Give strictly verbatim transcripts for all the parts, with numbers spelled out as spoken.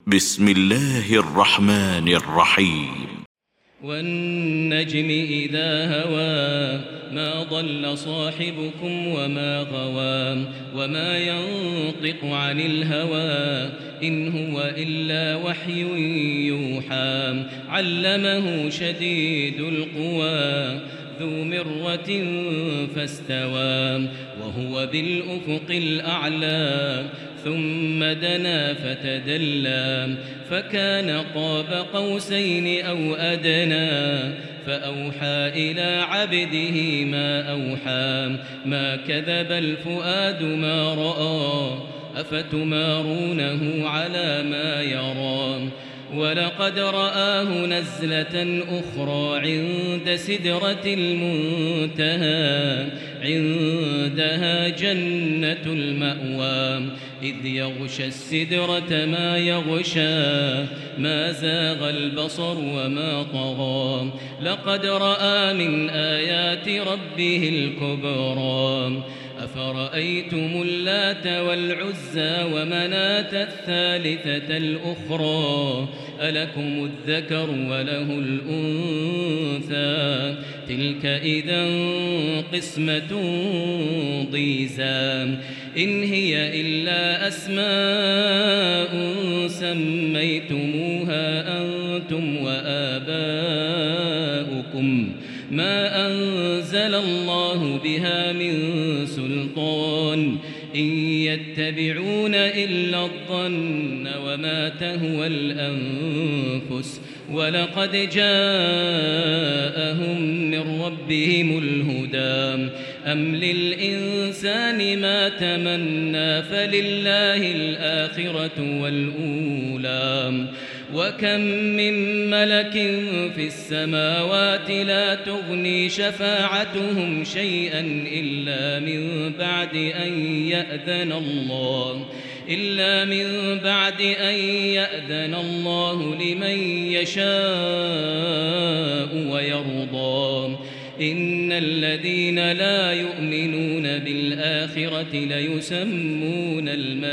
بسم الله الرحمن الرحيم. والنجم إذا هوى ما ضل صاحبكم وما غوى وما ينطق عن الهوى إن هو إلا وحي يوحى علمه شديد القوى ذو مرة فاستوى وهو بالأفق الأعلى ثم دنا فتدلى فكان قاب قوسين أو أدنى فأوحى إلى عبده ما أوحى ما كذب الفؤاد ما رأى أفتمارونه على ما يرى ولقد رآه نزلة أخرى عند سدرة المنتهى عندها جنة المأوى إذ يغشى السدرة ما يغشى ما زاغ البصر وما طغى لقد رأى من آيات ربه الكبرى أفرأيتم اللات والعزى ومناة الثالثة الأخرى ألكم الذكر وله الأنثى تلك إذا قسمة ضيزى إن هي إلا أسماء سميتموها أنتم وآباؤكم ما أنزل الله بها من سلطان إن يتبعون إلا الظن وما تهوى الأنفس ولقد جاءهم من ربهم الهدى أم للإنسان ما تمنى فلله الآخرة والأولى وكم من ملك في السماوات لا تغني شفاعتهم شيئا إلا من بعد أن يأذن الله إلا من بعد أن يأذن الله لمن يشاء ويرضى إن الذين لا يؤمنون بالآخرة ليسمون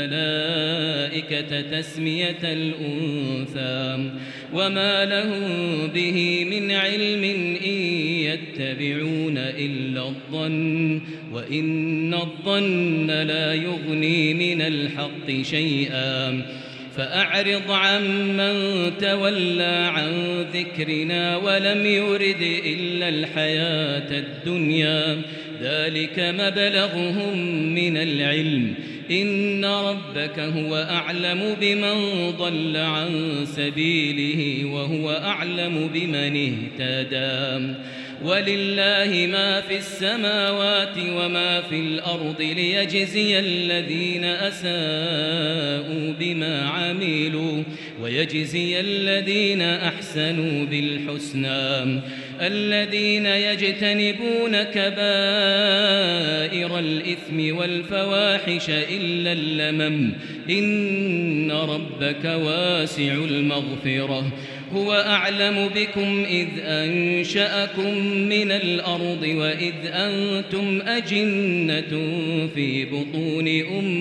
الملائكة تسمية الأنثى وما لهم به من علم إن يتبعون إلا الظن وإن الظن لا يغني من الحق شيئا فأعرض عمن تولى عن ذكرنا ولم يرد إلا الحياة الدنيا ذلك مبلغهم من العلم إن ربك هو أعلم بمن ضل عن سبيله وهو أعلم بمن اهتدى ولله ما في السماوات وما في الأرض ليجزي الذين أساءوا بما عملوا ويجزي الذين أحسنوا بالحسنى الذين يجتنبون كبائر الإثم والفواحش إلا اللمم إن ربك واسع المغفرة هو أعلم بكم إذ أنشأكم من الأرض وإذ أنتم أجنة في بطون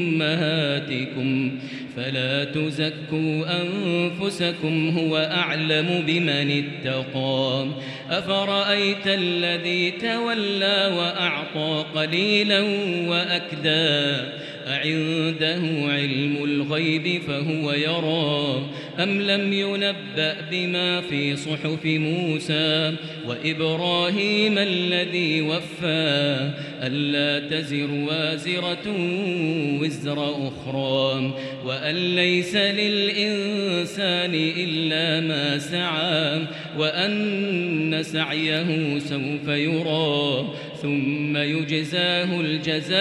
أمهاتكم فلا تزكوا أنفسكم هو أعلم بمن اتقى أفرأيت الذي تولى وأعطى قليلا وأكدى أعنده علم الغيب فهو يرى أم لم ينبأ بما في صحف موسى وإبراهيم الذي وفى ألا تزر وازرة وزر أخرى وأن ليس للإنسان إلا ما سعى وأن سعيه سوف يرى ثم يجزاه الجزاء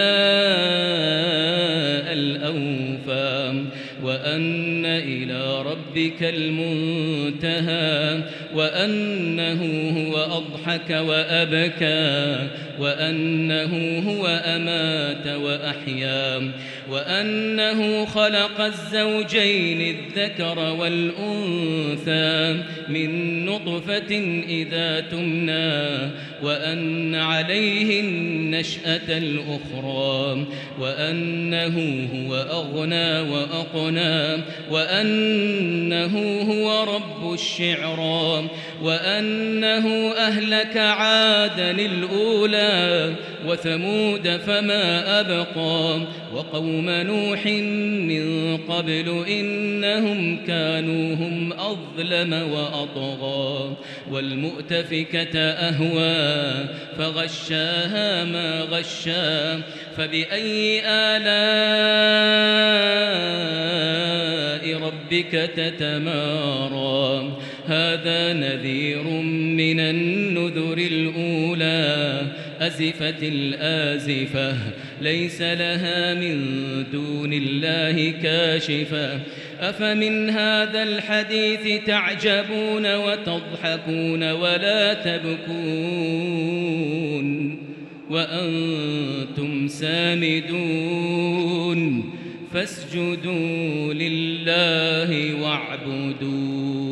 الأوفى وأن إلى ربك المنتهى وأنه هو أضحك وأبكى وأنه هو أمات وأحيا وأنه خلق الزوجين الذكر والأنثى من نطفة إذا تمنى وأن عليه النشأة الأخرى وأنه هو أغنى وأقنى وأنه وأنه هو رب الشعرى وأنه أهلك عادا الأولى وثمود فما أبقى وقوم نوح من قبل إنهم كانوا هم أظلم وأطغى والمؤتفكة أهوى فغشاها ما غشا فبأي آلاء ربك تتمارى هذا نذير من النذر الأولى أزفت الآزفة ليس لها من دون الله كاشفة أفمن هذا الحديث تعجبون وتضحكون ولا تبكون وأنتم سامدون فاسجدوا لله واعبدوا